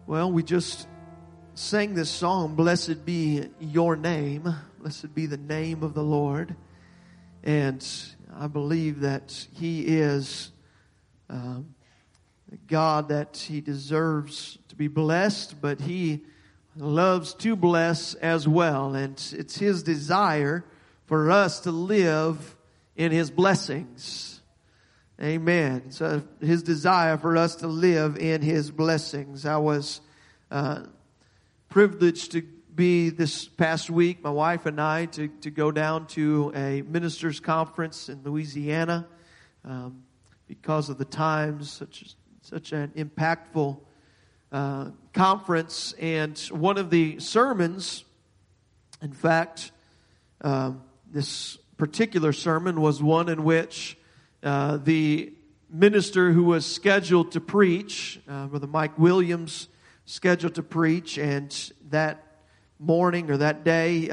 Well, we just sang this song, Blessed Be Your Name. Blessed be the name of the Lord. And I believe that He is a God that He deserves to be blessed, but He loves to bless as well. And it's His desire for us to live in His blessings. Amen. So His desire for us to live in His blessings. I was privileged to be this past week, my wife and I, to go down to a ministers' conference in Louisiana because of the times, such an impactful conference. And one of the sermons, in fact, this particular sermon was one in which the minister who was scheduled to preach, Brother Mike Williams, scheduled to preach, and that morning or that day,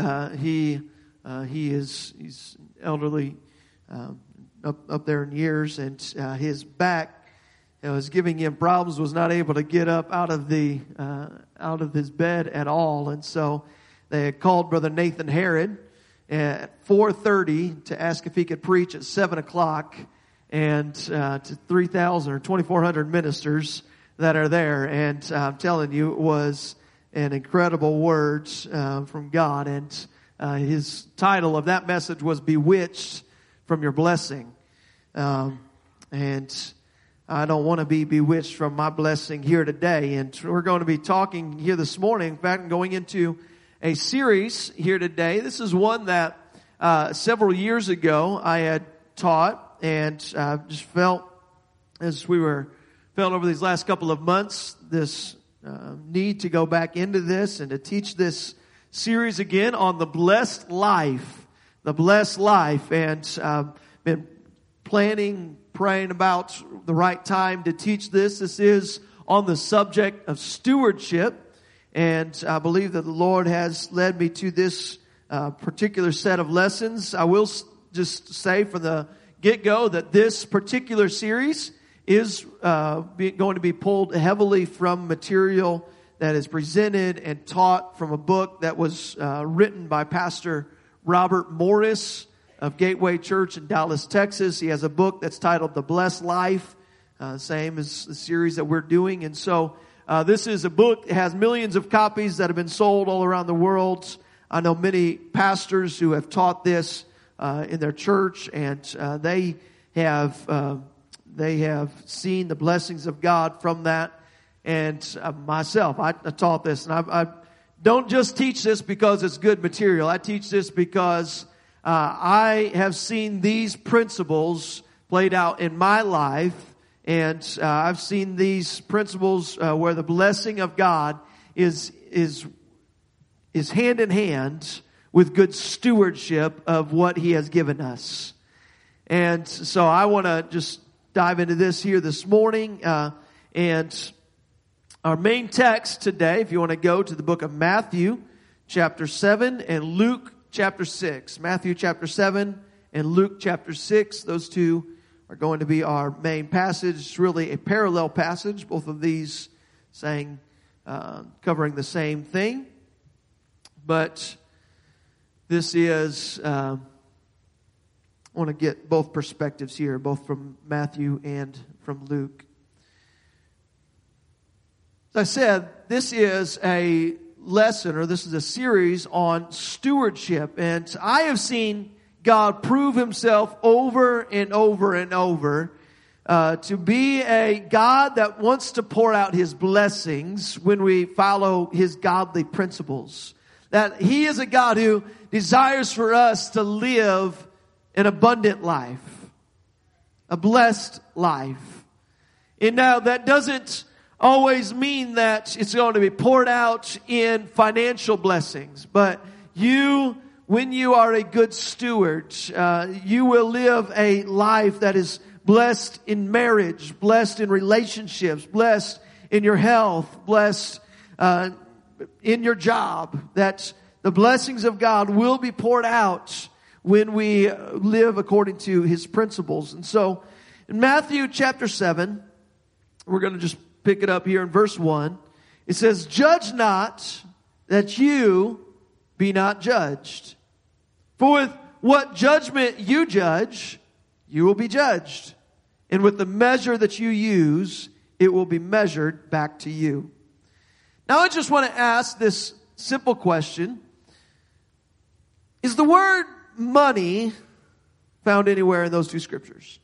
he's elderly, up there in years, and his back was giving him problems. Was not able to get up out of his bed at all, and so they had called Brother Nathan Herod at 4:30 to ask if he could preach at 7 o'clock. And to 3,000 or 2,400 ministers that are there. And I'm telling you, it was an incredible words from God. And his title of that message was Bewitched from Your Blessing. And I don't want to be bewitched from my blessing here today. And we're going to be talking here this morning. In fact, I'm going into a series here today. This is one that several years ago I had taught. And just felt, as we felt over these last couple of months, this need to go back into this and to teach this series again on the blessed life. The blessed life. And been praying about the right time to teach this. This is on the subject of stewardship. And I believe that the Lord has led me to this particular set of lessons. I will just say for the get-go that this particular series is going to be pulled heavily from material that is presented and taught from a book that was written by Pastor Robert Morris of Gateway Church in Dallas, Texas. He has a book that's titled The Blessed Life, same as the series that we're doing. And so this is a book that has millions of copies that have been sold all around the world. I know many pastors who have taught this in their church, and they have seen the blessings of God from that. And myself, I taught this, and I don't just teach this because it's good material. I teach this because I have seen these principles played out in my life, and I've seen these principles where the blessing of God is hand in hand with good stewardship of what He has given us. And so I want to just dive into this here this morning. And our main text today, if you want to go to the book of Matthew chapter 7 and Luke chapter 6. Matthew chapter 7 and Luke chapter 6. Those two are going to be our main passage. It's really a parallel passage. Both of these covering the same thing. But this is, I want to get both perspectives here, both from Matthew and from Luke. As I said, this is a lesson, or this is a series on stewardship. And I have seen God prove Himself over and over and over to be a God that wants to pour out His blessings when we follow His godly principles. That He is a God who desires for us to live an abundant life, a blessed life. And now that doesn't always mean that it's going to be poured out in financial blessings, but when you are a good steward, you will live a life that is blessed in marriage, blessed in relationships, blessed in your health, blessed in your job, that the blessings of God will be poured out when we live according to His principles. And so in Matthew chapter 7, we're going to just pick it up here in verse 1. It says, judge not that you be not judged. For with what judgment you judge, you will be judged. And with the measure that you use, it will be measured back to you. Now I just want to ask this simple question. Is the word money found anywhere in those two scriptures?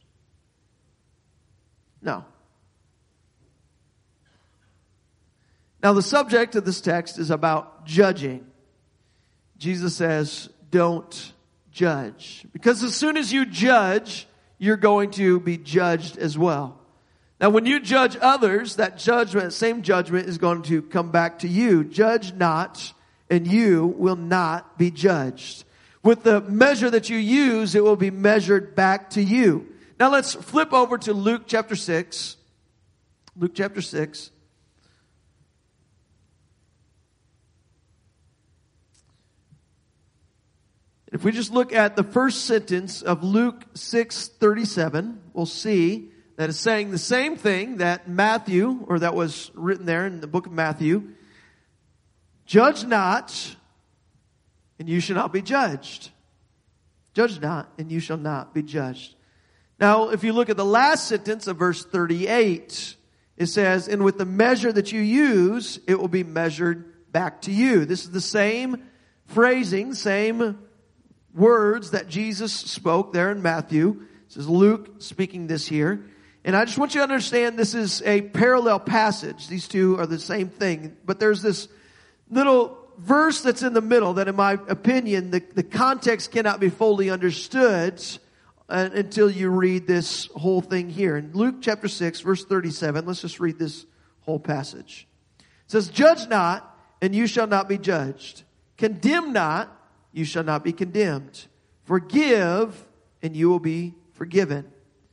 No. Now the subject of this text is about judging. Jesus says, don't judge. Because as soon as you judge, you're going to be judged as well. Now when you judge others, that same judgment is going to come back to you. Judge not, and you will not be judged. With the measure that you use, it will be measured back to you. Now let's flip over to Luke chapter 6. Luke chapter 6. If we just look at the first sentence of Luke 6:37, we'll see that it's saying the same thing that Matthew, or that was written there in the book of Matthew. Judge not, and you shall not be judged. Judge not, and you shall not be judged. Now, if you look at the last sentence of verse 38, it says, and with the measure that you use, it will be measured back to you. This is the same phrasing, same words that Jesus spoke there in Matthew. This is Luke speaking this here. And I just want you to understand this is a parallel passage. These two are the same thing. But there's this little verse that's in the middle that, in my opinion, the context cannot be fully understood until you read this whole thing here. In Luke chapter 6, verse 37, let's just read this whole passage. It says, judge not, and you shall not be judged. Condemn not, you shall not be condemned. Forgive, and you will be forgiven.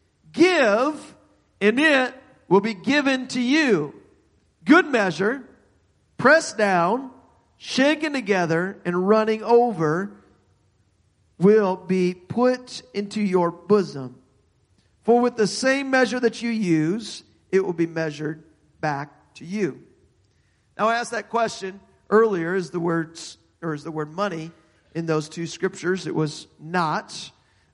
Give, and it will be given to you. Good measure, pressed down, shaken together, and running over, will be put into your bosom. For with the same measure that you use, it will be measured back to you. Now I asked that question earlier, is the word money in those two scriptures? It was not.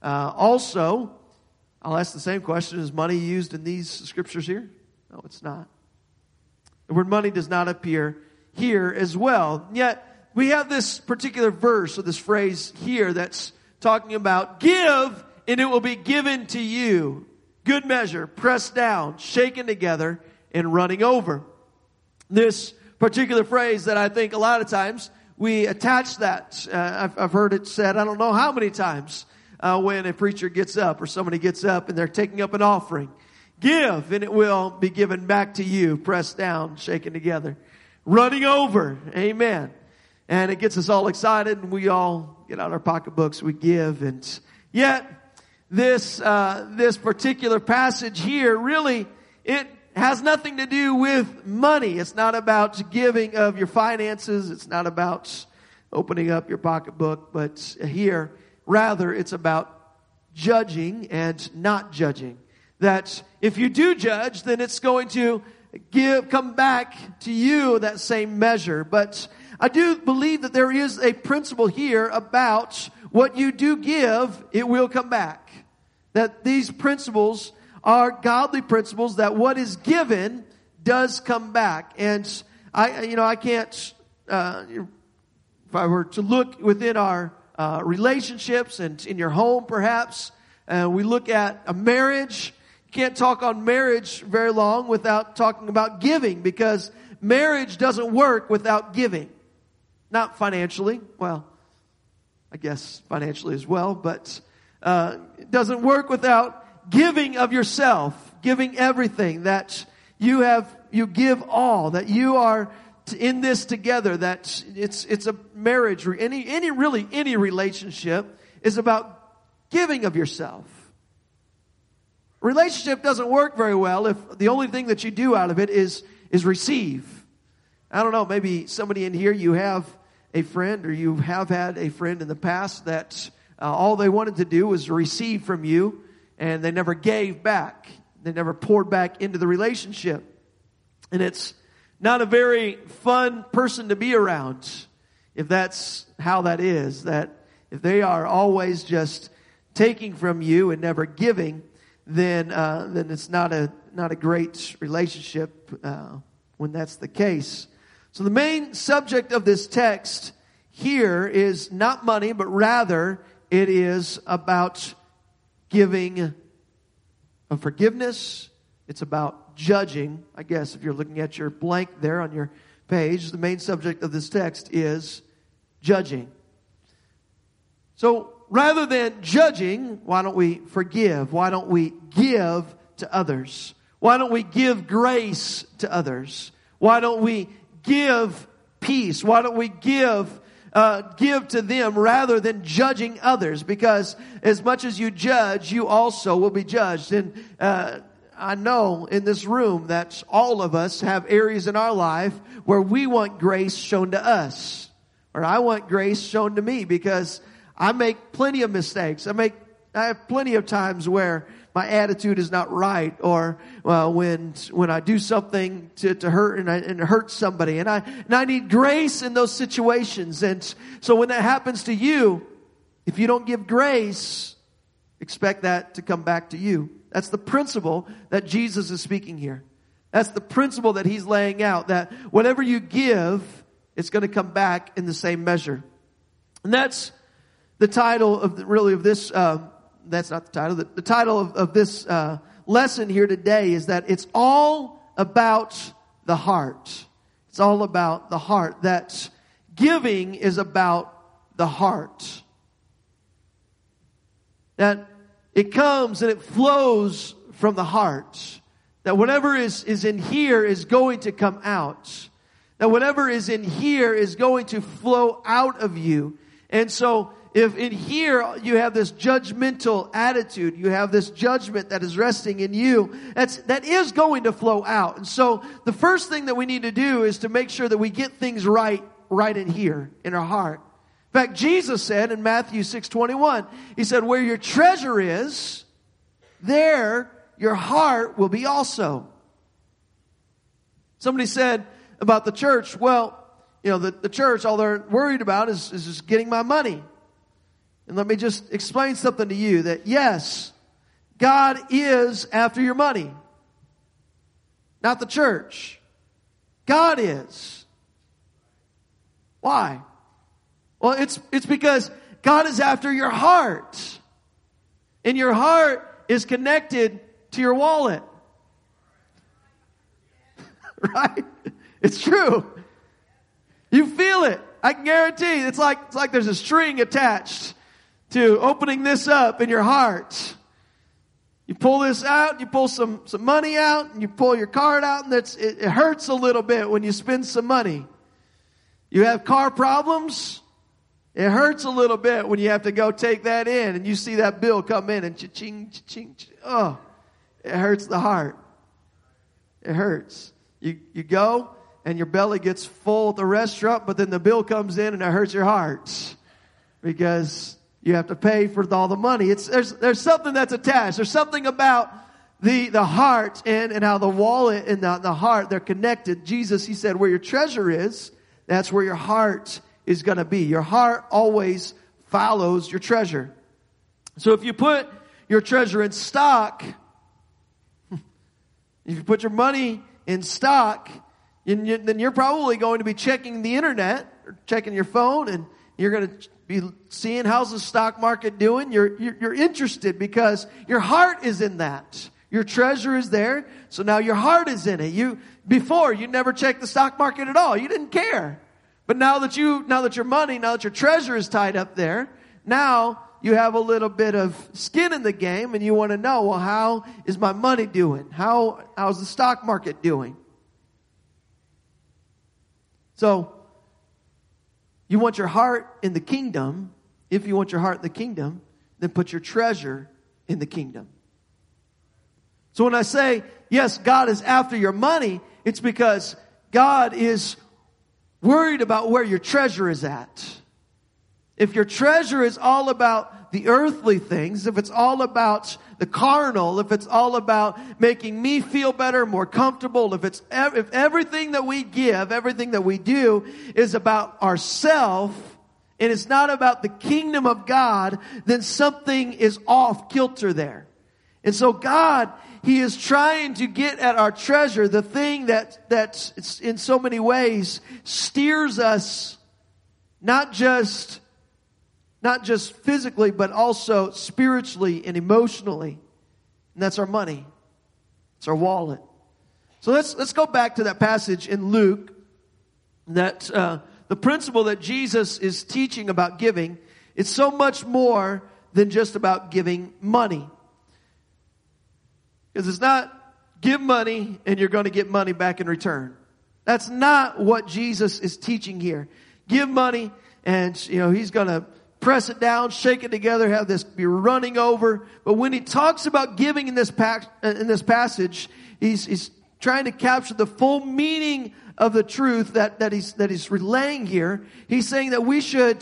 Also, I'll ask the same question, is money used in these scriptures here? No, it's not. The word money does not appear here as well. Yet, we have this particular verse or this phrase here that's talking about give and it will be given to you. Good measure, pressed down, shaken together, and running over. This particular phrase that I think a lot of times we attach that. I've heard it said, I don't know how many times, when a preacher gets up or somebody gets up and they're taking up an offering. Give and it will be given back to you, pressed down, shaken together, running over. Amen. And it gets us all excited and we all get out our pocketbooks, we give. And yet this particular passage here really, it has nothing to do with money. It's not about giving of your finances. It's not about opening up your pocketbook. But here, rather, it's about judging and not judging. That if you do judge, then it's going to come back to you that same measure. But I do believe that there is a principle here about what you do give, it will come back. That these principles are godly principles, that what is given does come back. And I can't, if I were to look within our relationships and in your home perhaps, we look at a marriage. You can't talk on marriage very long without talking about giving, because marriage doesn't work without giving. Not financially, well, I guess financially as well, but it doesn't work without giving of yourself, giving everything, that you give all, that you are in this together, that it's a marriage, or any relationship is about giving of yourself. A relationship doesn't work very well if the only thing that you do out of it is receive. I don't know, maybe somebody in here, you have a friend, or you have had a friend in the past that all they wanted to do was receive from you, and they never gave back. They never poured back into the relationship. And it's not a very fun person to be around. If that's how that is, that if they are always just taking from you and never giving, then it's not a great relationship when that's the case. So the main subject of this text here is not money, but rather it is about giving of forgiveness. It's about judging. I guess if you're looking at your blank there on your page, the main subject of this text is judging. So rather than judging, why don't we forgive? Why don't we give to others? Why don't we give grace to others? Why don't we give peace? Why don't we give to them rather than judging others? Because as much as you judge, you also will be judged. And I know in this room that all of us have areas in our life where we want grace shown to us. Or I want grace shown to me because I make plenty of mistakes. I have plenty of times where my attitude is not right, or when I do something to hurt and it hurts somebody, and I need grace in those situations. And so when that happens to you, if you don't give grace, expect that to come back to you. That's the principle that Jesus is speaking here. That's the principle that he's laying out, that whatever you give, it's going to come back in the same measure. And that's the title of this. That's not the title. The title of this lesson here today is that it's all about the heart. It's all about the heart. That giving is about the heart. That it comes and it flows from the heart. That whatever is in here is going to come out. That whatever is in here is going to flow out of you. And so if in here you have this judgmental attitude, you have this judgment that is resting in you, that is going to flow out. And so the first thing that we need to do is to make sure that we get things right in here, in our heart. In fact, Jesus said in Matthew 6:21, he said, where your treasure is, there your heart will be also. Somebody said about the church, well, the church, all they're worried about is just getting my money. And let me just explain something to you, that yes, God is after your money. Not the church. God is. Why? Well, it's because God is after your heart. And your heart is connected to your wallet. Right? It's true. You feel it. I can guarantee it's like there's a string attached to opening this up in your heart. You pull this out, you pull some money out, and you pull your card out, and it hurts a little bit when you spend some money. You have car problems, it hurts a little bit when you have to go take that in, and you see that bill come in, and cha-ching, cha-ching, oh, it hurts the heart. It hurts. You go, and your belly gets full at the restaurant, but then the bill comes in, and it hurts your heart. Because you have to pay for all the money. There's something that's attached. There's something about the heart and how the wallet and the heart, they're connected. Jesus, he said, where your treasure is, that's where your heart is going to be. Your heart always follows your treasure. So if you put your treasure in stock, if you put your money in stock, then you're probably going to be checking the internet or checking your phone, and you're going to be seeing how's the stock market doing. You're interested because your heart is in that. Your treasure is there, so now your heart is in it. Before you never checked the stock market at all. You didn't care. But now that your treasure is tied up there, now you have a little bit of skin in the game, and you want to know, well, how is my money doing? How's the stock market doing? So, you want your heart in the kingdom. If you want your heart in the kingdom, then put your treasure in the kingdom. So when I say, yes, God is after your money, it's because God is worried about where your treasure is at. If your treasure is all about the earthly things, if it's all about the carnal, if it's all about making me feel better, more comfortable, if everything that we give, everything that we do is about ourselves, and it's not about the kingdom of God, then something is off kilter there. And so God, He is trying to get at our treasure, the thing that in so many ways steers us, not just physically, but also spiritually and emotionally. And that's our money. It's our wallet. So let's go back to that passage in Luke, that the principle that Jesus is teaching about giving. It's so much more than just about giving money. Because it's not give money and you're going to get money back in return. That's not what Jesus is teaching here. Give money and, He's going to press it down, shake it together, have this be running over. But when He talks about giving in this passage, He's trying to capture the full meaning of the truth that he's relaying here. He's saying that we should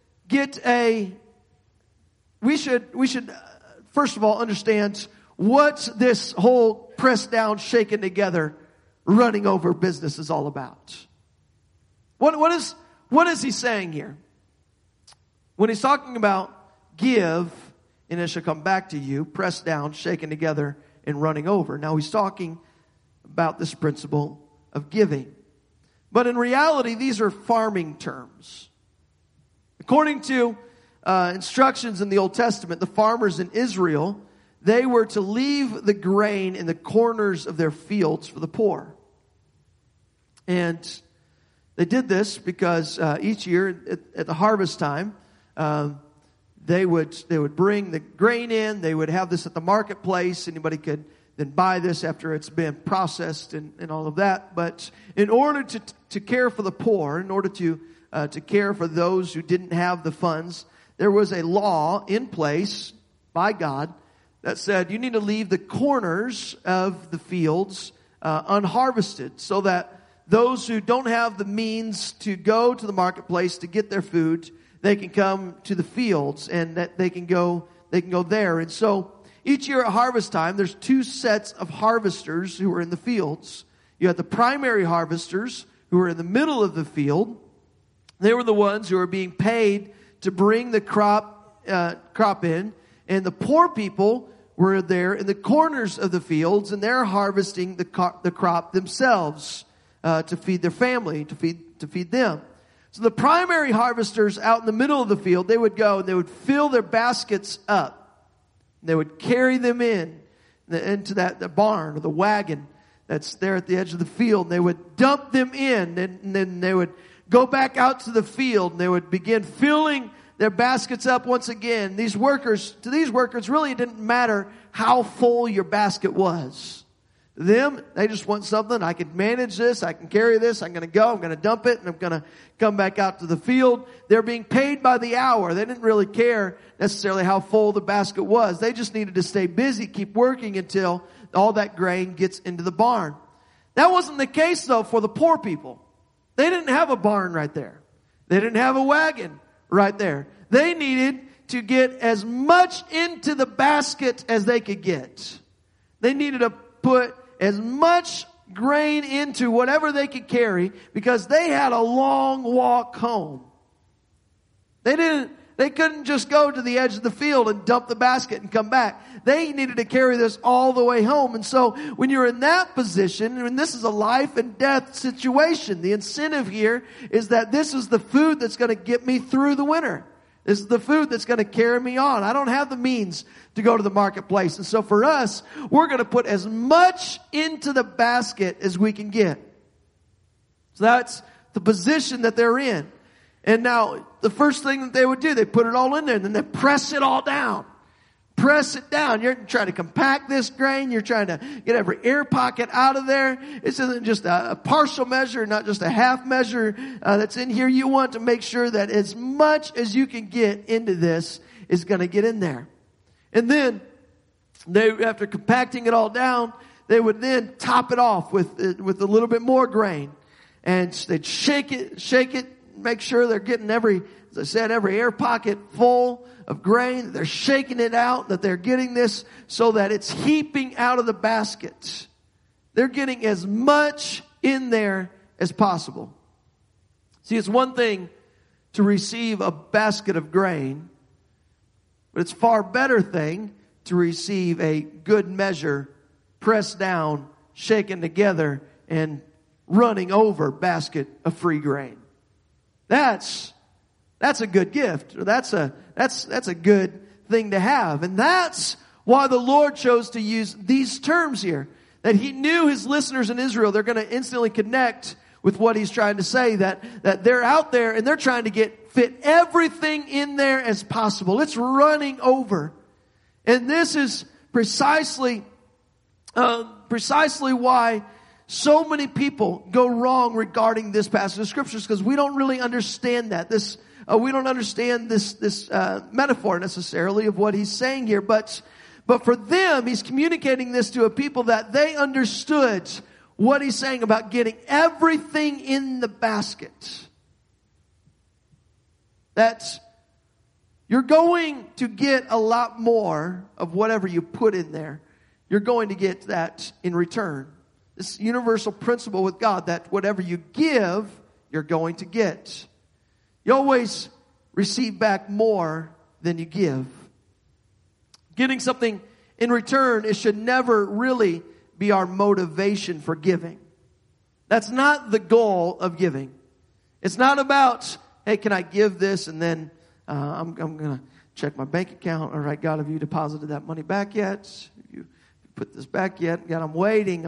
first of all understand what this whole pressed down, shaken together, running over business is all about. What is he saying here? When he's talking about give, and it shall come back to you, pressed down, shaken together, and running over. Now he's talking about this principle of giving. But in reality, these are farming terms. According to instructions in the Old Testament, the farmers in Israel, they were to leave the grain in the corners of their fields for the poor. And they did this because each year at the harvest time, they would bring the grain in. They would have this at the marketplace. Anybody could then buy this after it's been processed and all of that. But in order to care for the poor, in order to care for those who didn't have the funds, there was a law in place by God that said you need to leave the corners of the fields unharvested, so that those who don't have the means to go to the marketplace to get their food, they can come to the fields and that they can go there. And so each year at harvest time, there's two sets of harvesters who are in the fields. You have the primary harvesters who are in the middle of the field. They were the ones who were being paid to bring the crop in. And the poor people were there in the corners of the fields, and they're harvesting the crop themselves to feed their family, to feed them. So the primary harvesters out in the middle of the field, they would go and they would fill their baskets up. They would carry them into the barn or the wagon that's there at the edge of the field. And they would dump them in, and then they would go back out to the field, and they would begin filling their baskets up once again. To these workers, really it didn't matter how full your basket was. To them, they just want something. I can manage this. I can carry this. I'm going to dump it, and I'm going to come back out to the field. They're being paid by the hour. They didn't really care necessarily how full the basket was. They just needed to stay busy, keep working until all that grain gets into the barn. That wasn't the case, though, for the poor people. They didn't have a barn right there. They didn't have a wagon right there. They needed to get as much into the basket as they could get. They needed to put as much grain into whatever they could carry, because they had a long walk home. They couldn't just go to the edge of the field and dump the basket and come back. They needed to carry this all the way home. And so when you're in that position, and this is a life and death situation, the incentive here is that this is the food that's going to get me through the winter. This is the food that's going to carry me on. I don't have the means to go to the marketplace. And so for us, we're going to put as much into the basket as we can get. So that's the position that they're in. And now, the first thing that they would do, they put it all in there, and then they press it all down. Press it down. You're trying to compact this grain. You're trying to get every air pocket out of there. This isn't just a partial measure, not just a half measure that's in here. You want to make sure that as much as you can get into this is going to get in there. And then, after compacting it all down, they would then top it off with a little bit more grain. And they'd shake it, make sure they're getting every air pocket full of grain. They're shaking it out, that they're getting this so that it's heaping out of the basket. They're getting as much in there as possible. See, it's one thing to receive a basket of grain, but it's a far better thing to receive a good measure, pressed down, shaken together, and running over basket of free grain. That's a good gift. That's a good thing to have. And that's why the Lord chose to use these terms here. That He knew His listeners in Israel, they're going to instantly connect with what He's trying to say. That they're out there and they're trying to fit everything in there as possible. It's running over. And this is precisely why so many people go wrong regarding this passage of scriptures, because we don't really understand that. We don't understand this metaphor necessarily of what he's saying here. But for them, he's communicating this to a people that they understood what he's saying about getting everything in the basket. That you're going to get a lot more of whatever you put in there. You're going to get that in return. This universal principle with God, that whatever you give, you're going to get. You always receive back more than you give. Getting something in return, it should never really be our motivation for giving. That's not the goal of giving. It's not about, hey, can I give this and then I'm going to check my bank account. All right, God, have you deposited that money back yet? Have you put this back yet? God, I'm waiting.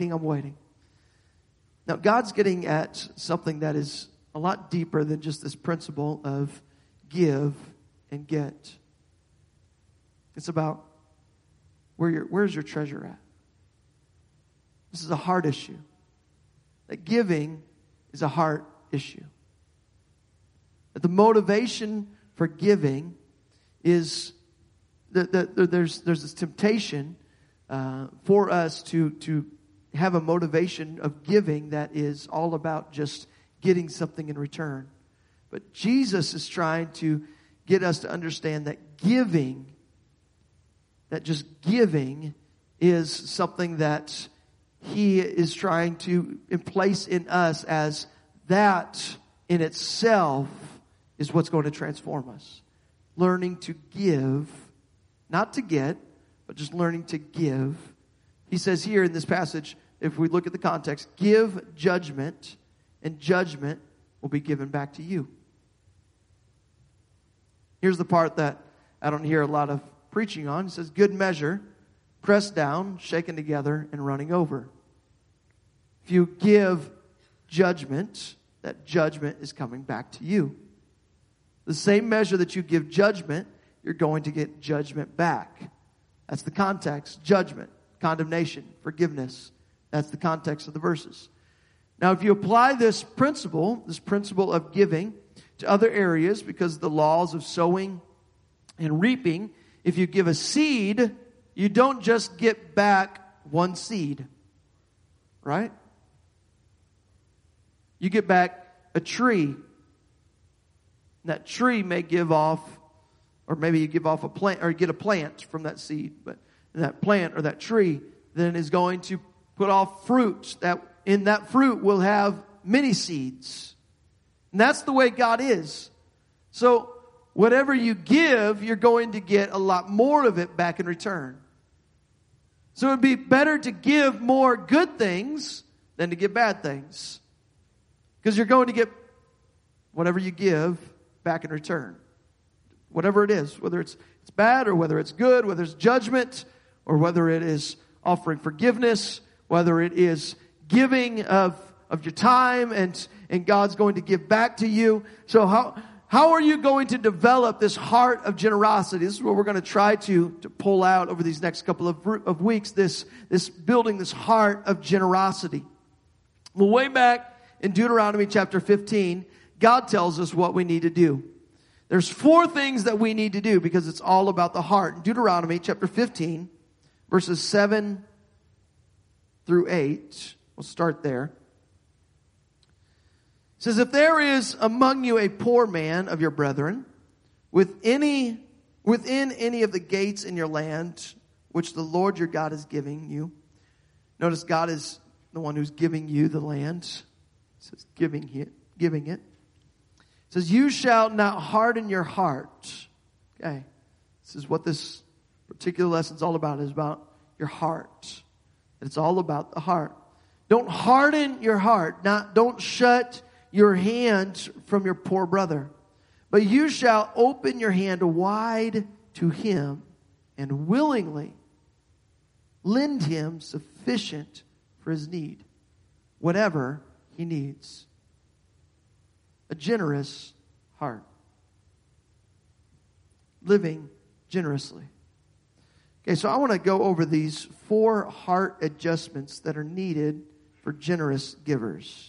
Now, God's getting at something that is a lot deeper than just this principle of give and get. It's about where's your treasure at? This is a heart issue. That giving is a heart issue. That the motivation for giving is that there's this temptation for us to have a motivation of giving that is all about just getting something in return. But Jesus is trying to get us to understand that giving is something that He is trying to place in us, as that in itself is what's going to transform us. Learning to give, not to get, but just learning to give. He says here in this passage, if we look at the context, give judgment, and judgment will be given back to you. Here's the part that I don't hear a lot of preaching on. It says, good measure, pressed down, shaken together, and running over. If you give judgment, that judgment is coming back to you. The same measure that you give judgment, you're going to get judgment back. That's the context. Judgment, condemnation, forgiveness. That's the context of the verses. Now, if you apply this principle of giving to other areas, because the laws of sowing and reaping, if you give a seed, you don't just get back one seed, right? You get back a tree. That tree may give off, or maybe you give off a plant, or get a plant from that seed. But that plant or that tree then is going to put off fruit. That in that fruit will have many seeds. And that's the way God is. So whatever you give, you're going to get a lot more of it back in return. So it would be better to give more good things than to give bad things. Because you're going to get whatever you give back in return. Whatever it is, whether it's bad or whether it's good, whether it's judgment or whether it is offering forgiveness, whether it is giving of your time and God's going to give back to you. So how are you going to develop this heart of generosity? This is what we're going to try to pull out over these next couple of weeks, this building this heart of generosity. Well, way back in Deuteronomy chapter 15, God tells us what we need to do. There's 4 things that we need to do because it's all about the heart. In Deuteronomy chapter 15, verses 7 through 8, we'll start there. It says, if there is among you a poor man of your brethren, with any within any of the gates in your land, which the Lord your God is giving you. Notice God is the one who's giving you the land. It says giving it. It says, you shall not harden your heart. Okay. This is what this particular lesson is all about. It's about your heart. It's all about the heart. Don't harden your heart. Don't shut your hand from your poor brother. But you shall open your hand wide to him and willingly lend him sufficient for his need, whatever he needs. A generous heart. Living generously. Okay, so I want to go over these 4 heart adjustments that are needed for generous givers.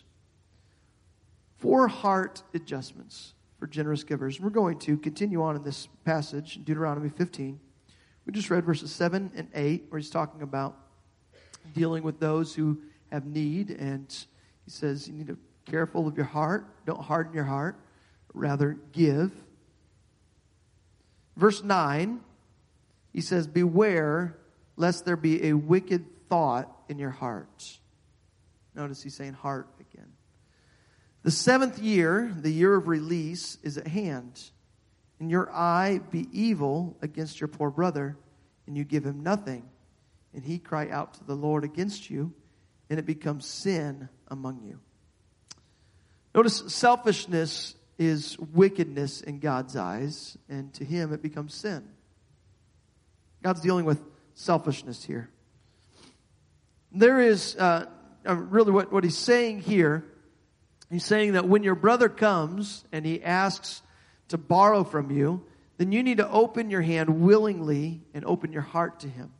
4 heart adjustments for generous givers. We're going to continue on in this passage, Deuteronomy 15. We just read verses 7 and 8, where he's talking about dealing with those who have need. And he says you need to be careful of your heart. Don't harden your heart. Rather, give. Verse 9, he says, beware lest there be a wicked thought in your heart. Notice he's saying heart again. The 7th year, the year of release, is at hand. And your eye be evil against your poor brother, and you give him nothing. And he cry out to the Lord against you, and it becomes sin among you. Notice selfishness is wickedness in God's eyes, and to him it becomes sin. God's dealing with selfishness here. There is really what he's saying here. He's saying that when your brother comes and he asks to borrow from you, then you need to open your hand willingly and open your heart to him.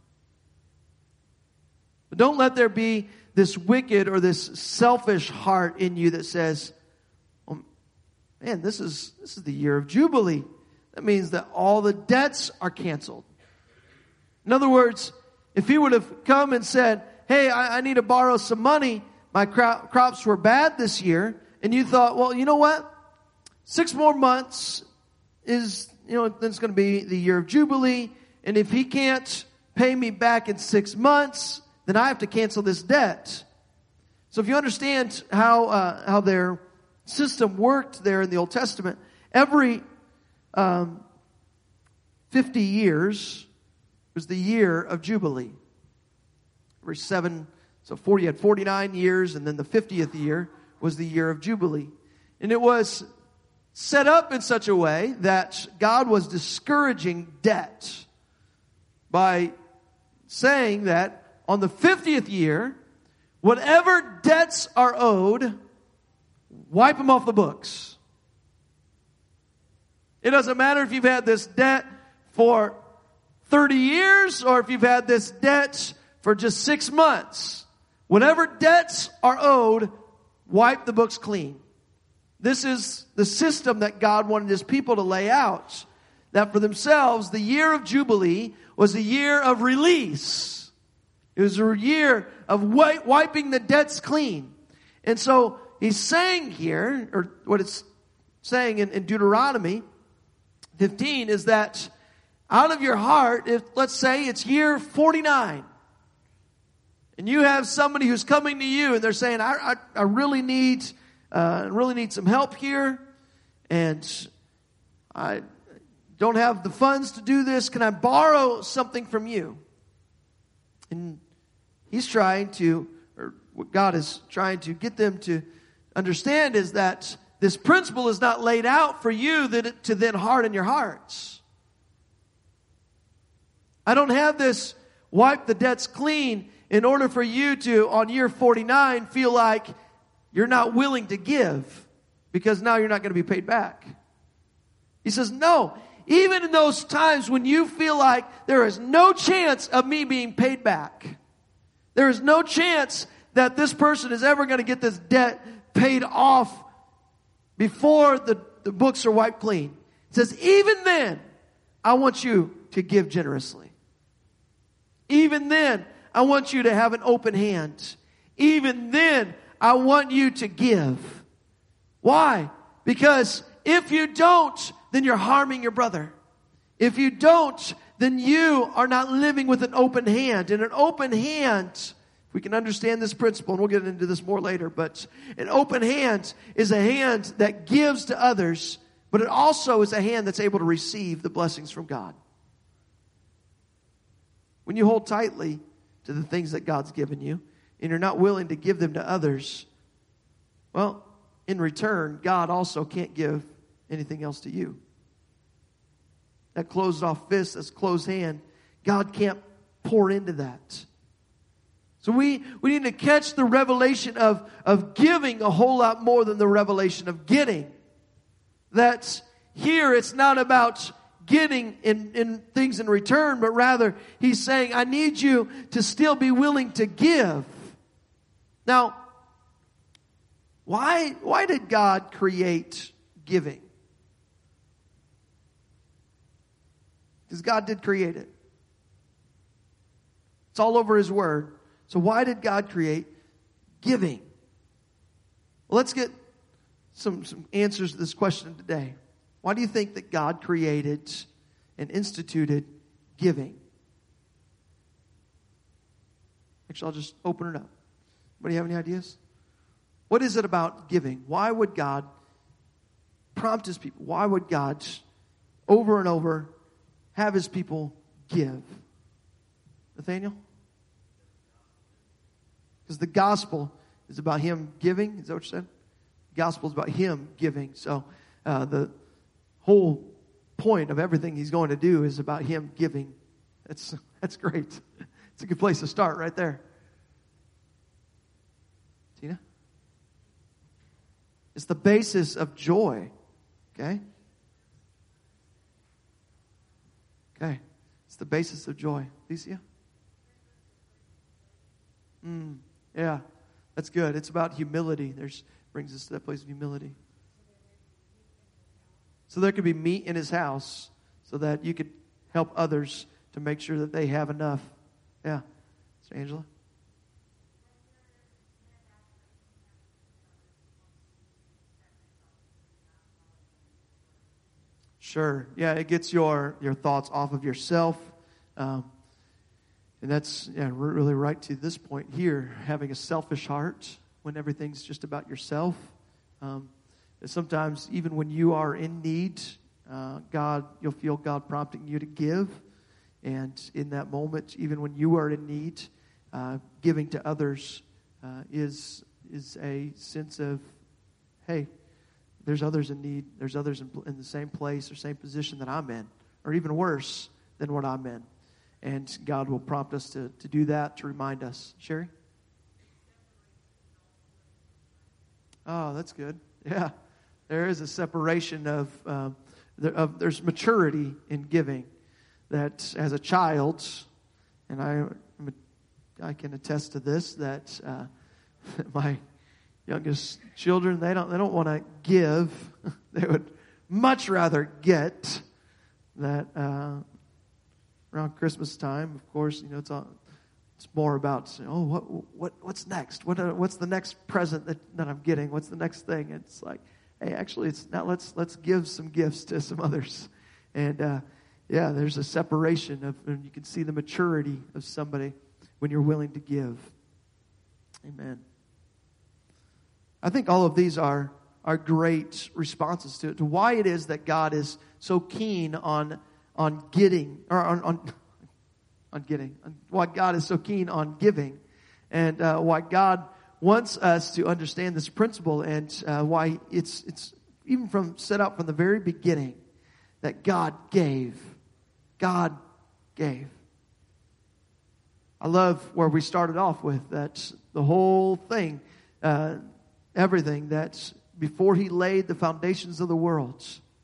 But don't let there be this wicked or this selfish heart in you that says, oh, man, this is the year of Jubilee. That means that all the debts are canceled. In other words, if he would have come and said, hey, I need to borrow some money. My crops were bad this year. And you thought, well, you know what? 6 more months is, then it's going to be the year of Jubilee. And if he can't pay me back in 6 months, then I have to cancel this debt. So if you understand how their system worked there in the Old Testament, every 50 years was the year of Jubilee. Every 7, so 40 had 49 years, and then the 50th year was the year of Jubilee. And it was set up in such a way that God was discouraging debt by saying that on the 50th year, whatever debts are owed, wipe them off the books. It doesn't matter if you've had this debt for 30 years or if you've had this debt for just 6 months. Whatever debts are owed, wipe the books clean. This is the system that God wanted his people to lay out. That for themselves, the year of Jubilee was a year of release. It was a year of wiping the debts clean. And so he's saying here, or what it's saying in Deuteronomy 15 is that out of your heart, if let's say it's year 49, and you have somebody who's coming to you and they're saying, I really need some help here, and I don't have the funds to do this. Can I borrow something from you? And he's trying to, or what God is trying to get them to understand is that this principle is not laid out for you to then harden your hearts. I don't have this wipe the debts clean in order for you to, on year 49, feel like you're not willing to give because now you're not going to be paid back. He says, no, even in those times when you feel like there is no chance of me being paid back, there is no chance that this person is ever going to get this debt paid off before the books are wiped clean. It says, even then, I want you to give generously. Even then, I want you to have an open hand. Even then, I want you to give. Why? Because if you don't, then you're harming your brother. If you don't, then you are not living with an open hand. And an open hand, if we can understand this principle, and we'll get into this more later, but an open hand is a hand that gives to others, but it also is a hand that's able to receive the blessings from God. When you hold tightly to the things that God's given you, and you're not willing to give them to others, well, in return, God also can't give anything else to you. That closed off fist, that closed hand, God can't pour into that. So we need to catch the revelation of giving a whole lot more than the revelation of getting. That here it's not about getting in things in return, but rather he's saying, I need you to still be willing to give. Now, why did God create giving? Because God did create it. It's all over His Word. So why did God create giving? Well, let's get some answers to this question today. Why do you think that God created and instituted giving? Actually, I'll just open it up. Anybody have any ideas? What is it about giving? Why would God prompt His people? Why would God over and over have His people give? Nathaniel? Because the gospel is about Him giving. Is that what you said? The gospel is about Him giving. So the whole point of everything He's going to do is about Him giving. That's great. It's a good place to start right there. Tina? It's the basis of joy. Okay? Okay. It's the basis of joy. Alicia? Yeah. That's good. It's about humility. Brings us to that place of humility. So there could be meat in His house so that you could help others to make sure that they have enough. Yeah. Sister Angela? Sure. Yeah, it gets your thoughts off of yourself. And that's really right to this point here, having a selfish heart when everything's just about yourself. Sometimes even when you are in need, you'll feel God prompting you to give. And in that moment, even when you are in need, giving to others is a sense of, hey, there's others in need. There's others in the same place or same position that I'm in, or even worse than what I'm in. And God will prompt us to do that, to remind us. Sherry? Oh, that's good. Yeah. There is a separation of there's maturity in giving. That as a child, and I can attest to this, that my youngest children, they don't want to give. They would much rather get. That around Christmas time, of course, it's more about what's next? What's the next present that I'm getting? What's the next thing? It's like, hey, actually, it's now let's give some gifts to some others, and there's a separation and you can see the maturity of somebody when you're willing to give. Amen. I think all of these are great responses to why it is that God is so keen on getting, or on getting, why God is so keen on giving, and why God wants us to understand this principle, and why it's even set up from the very beginning that God gave. God gave. I love where we started off with, that the whole thing, everything, that before He laid the foundations of the world,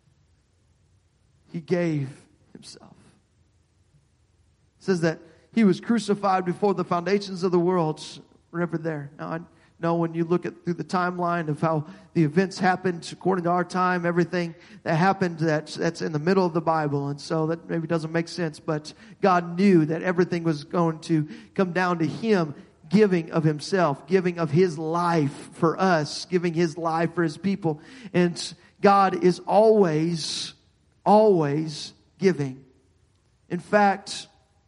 He gave Himself. It says that He was crucified before the foundations of the world were ever there. Now, I know when you look through the timeline of how the events happened according to our time, everything that happened that's in the middle of the Bible, and so that maybe doesn't make sense, but God knew that everything was going to come down to Him giving of Himself, giving of His life for us, giving His life for His people. And God is always giving. In fact,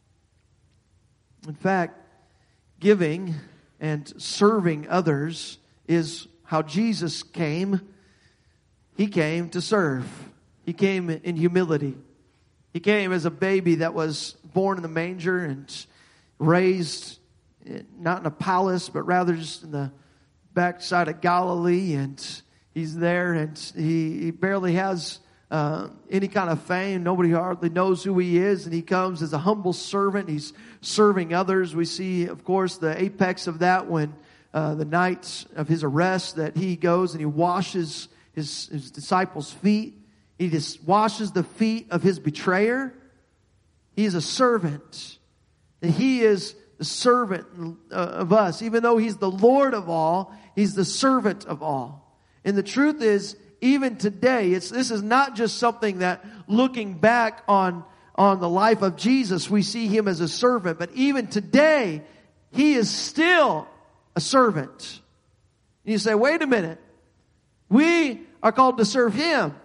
giving and serving others is how Jesus came. He came to serve. He came in humility. He came as a baby that was born in the manger and raised not in a palace, but rather just in the backside of Galilee. And he's there, and he barely has any kind of fame. Nobody hardly knows who he is, and he comes as a humble servant. He's serving others. We see, of course, the apex of that when the night of his arrest, that he goes and he washes his disciples' feet. He just washes the feet of his betrayer. He is a servant. And he is the servant of us. Even though he's the Lord of all, he's the servant of all. And the truth is, even today, this is not just something that looking back on the life of Jesus, we see him as a servant. But even today, he is still a servant. And you say, wait a minute. We are called to serve him.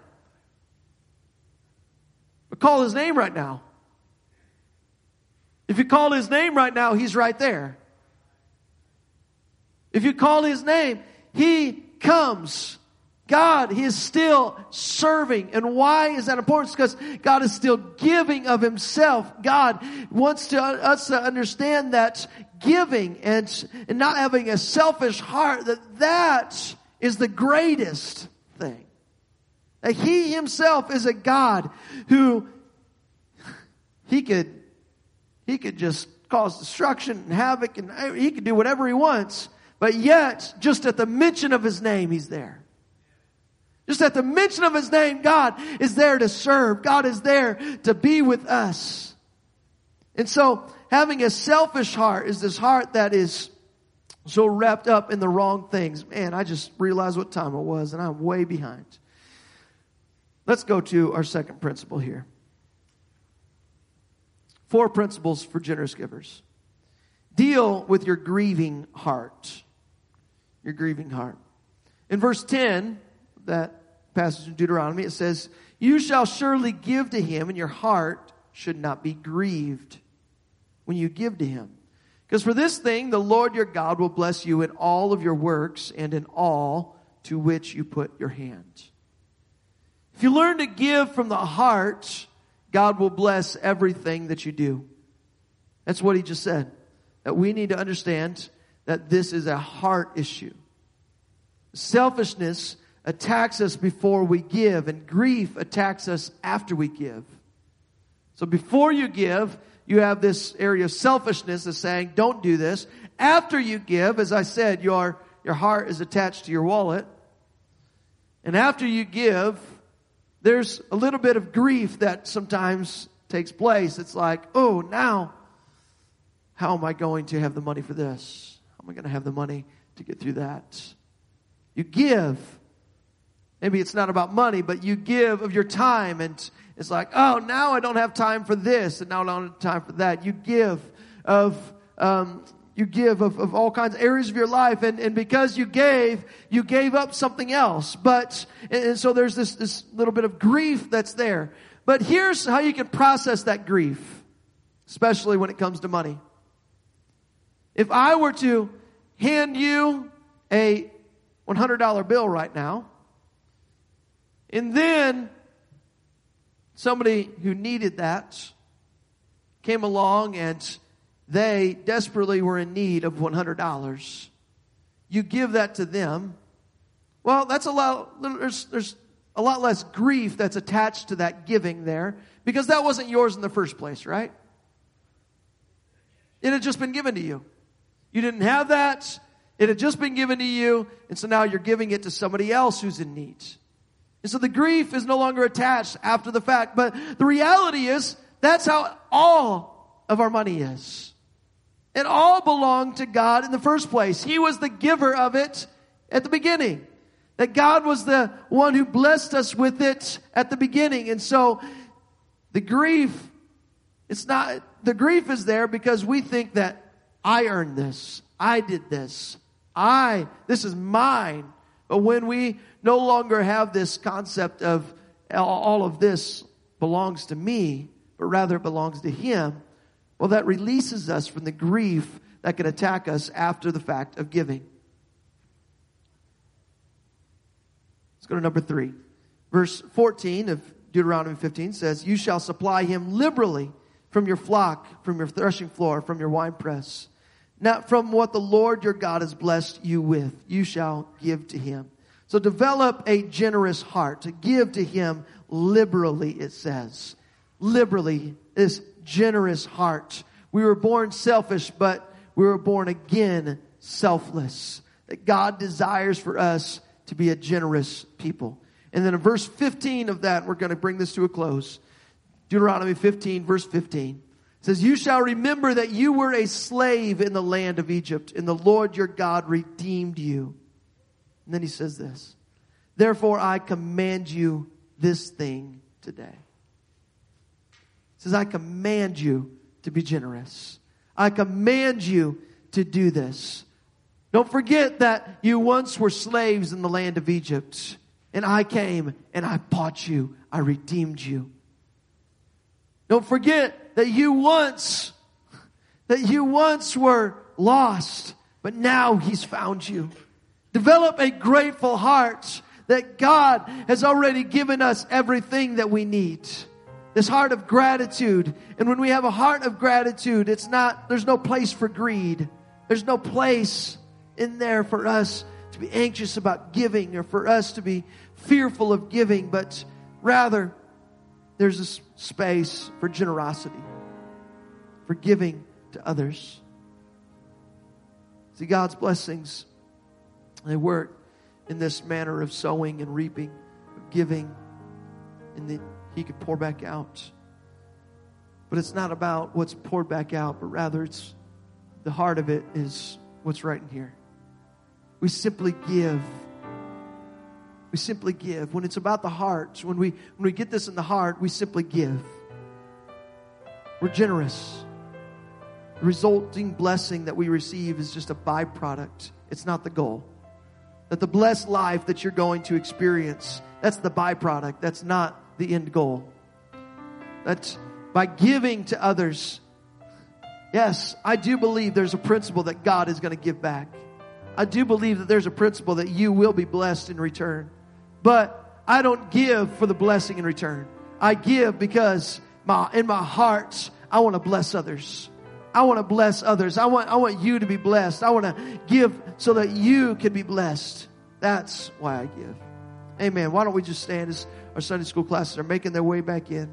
But call his name right now. If you call his name right now, he's right there. If you call his name, he comes. God, he is still serving. And why is that important? It's because God is still giving of himself. God wants us to understand that giving and not having a selfish heart, that is the greatest thing. That he himself is a God who he could just cause destruction and havoc, and he could do whatever he wants. But yet, just at the mention of his name, he's there. Just at the mention of his name, God is there to serve. God is there to be with us. And so, having a selfish heart is this heart that is so wrapped up in the wrong things. Man, I just realized what time it was, and I'm way behind. Let's go to our second principle here. 4 principles for generous givers. Deal with your grieving heart. Your grieving heart. In verse 10, that passage in Deuteronomy, it says, "You shall surely give to him, and your heart should not be grieved when you give to him. Because for this thing, the Lord your God will bless you in all of your works and in all to which you put your hand." If you learn to give from the heart, God will bless everything that you do. That's what he just said. That we need to understand that this is a heart issue. Selfishness attacks us before we give, and grief attacks us after we give. So before you give, you have this area of selfishness that's saying, don't do this. After you give, as I said, your heart is attached to your wallet. And after you give, there's a little bit of grief that sometimes takes place. It's like, oh, now, how am I going to have the money for this? How am I going to have the money to get through that? You give. Maybe it's not about money, but you give of your time, and it's like, oh, now I don't have time for this, and now I don't have time for that. You give of all kinds of areas of your life, and because you gave up something else. And so there's this little bit of grief that's there. But here's how you can process that grief, especially when it comes to money. If I were to hand you a $100 bill right now, and then somebody who needed that came along and they desperately were in need of $100. You give that to them. Well, there's a lot less grief that's attached to that giving there, because that wasn't yours in the first place, right? It had just been given to you. You didn't have that. It had just been given to you, and so now you're giving it to somebody else who's in need. And so the grief is no longer attached after the fact. But the reality is, that's how all of our money is. It all belonged to God in the first place. He was the giver of it at the beginning. That God was the one who blessed us with it at the beginning. And so the grief is there because we think that I earned this. I did this. This is mine. But when we no longer have this concept of all of this belongs to me, but rather it belongs to Him, well, that releases us from the grief that can attack us after the fact of giving. Let's go to number 3. Verse 14 of Deuteronomy 15 says, you shall supply him liberally from your flock, from your threshing floor, from your winepress. Not from what the Lord your God has blessed you with, you shall give to him. So develop a generous heart to give to him liberally, it says. Liberally, this generous heart. We were born selfish, but we were born again selfless. That God desires for us to be a generous people. And then in verse 15 of that, we're going to bring this to a close. Deuteronomy 15, verse 15. It says, you shall remember that you were a slave in the land of Egypt, and the Lord your God redeemed you. And then he says this, therefore I command you this thing today. It says, I command you to be generous. I command you to do this. Don't forget that you once were slaves in the land of Egypt, and I came and I bought you. I redeemed you. Don't forget that you once were lost, but now He's found you. Develop a grateful heart that God has already given us everything that we need. This heart of gratitude. And when we have a heart of gratitude, there's no place for greed. There's no place in there for us to be anxious about giving or for us to be fearful of giving, but rather there's a space for generosity, for giving to others. See, God's blessings, they work in this manner of sowing and reaping, of giving, and then He could pour back out. But it's not about what's poured back out, but rather it's the heart of it is what's right in here. We simply give. We simply give. When it's about the heart, when we get this in the heart, we simply give. We're generous. The resulting blessing that we receive is just a byproduct. It's not the goal. That the blessed life that you're going to experience, that's the byproduct. That's not the end goal. That by giving to others, yes, I do believe there's a principle that God is going to give back. I do believe that there's a principle that you will be blessed in return. But I don't give for the blessing in return. I give because in my heart, I want to bless others. I want to bless others. I want you to be blessed. I want to give so that you can be blessed. That's why I give. Amen. Why don't we just stand as our Sunday school classes are making their way back in.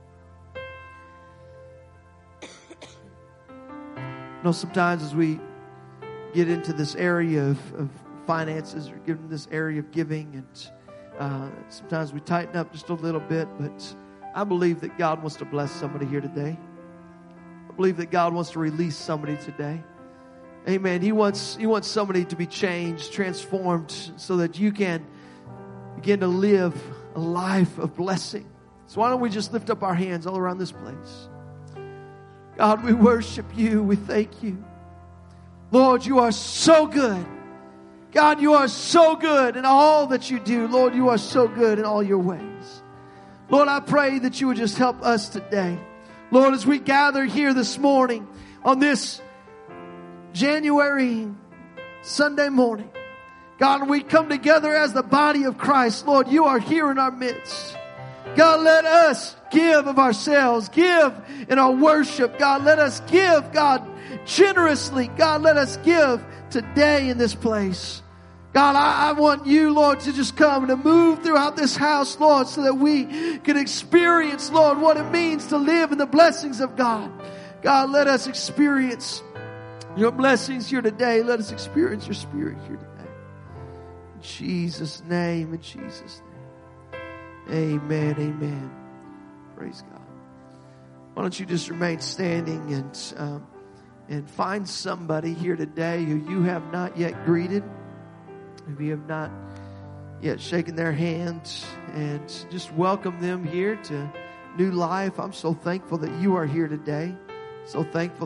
Sometimes as we get into this area of finances or get into this area of giving, and sometimes we tighten up just a little bit, but I believe that God wants to bless somebody here today. I believe that God wants to release somebody today. Amen. He wants somebody to be changed, transformed, so that you can begin to live a life of blessing. So why don't we just lift up our hands all around this place. God, we worship you. We thank you. Lord, you are so good. God, you are so good in all that you do. Lord, you are so good in all your ways. Lord, I pray that you would just help us today. Lord, as we gather here this morning on this January Sunday morning, God, we come together as the body of Christ. Lord, you are here in our midst. God, let us give of ourselves, give in our worship. God, let us give, God, generously. God, let us give today in this place. God, I want you, Lord, to just come and to move throughout this house, Lord, so that we can experience, Lord, what it means to live in the blessings of God. God, let us experience your blessings here today. Let us experience your Spirit here today. In Jesus' name, in Jesus' name. Amen, amen. Praise God. Why don't you just remain standing and find somebody here today who you have not yet greeted, if you have not yet shaken their hand, and just welcome them here to New Life. I'm so thankful that you are here today. So thankful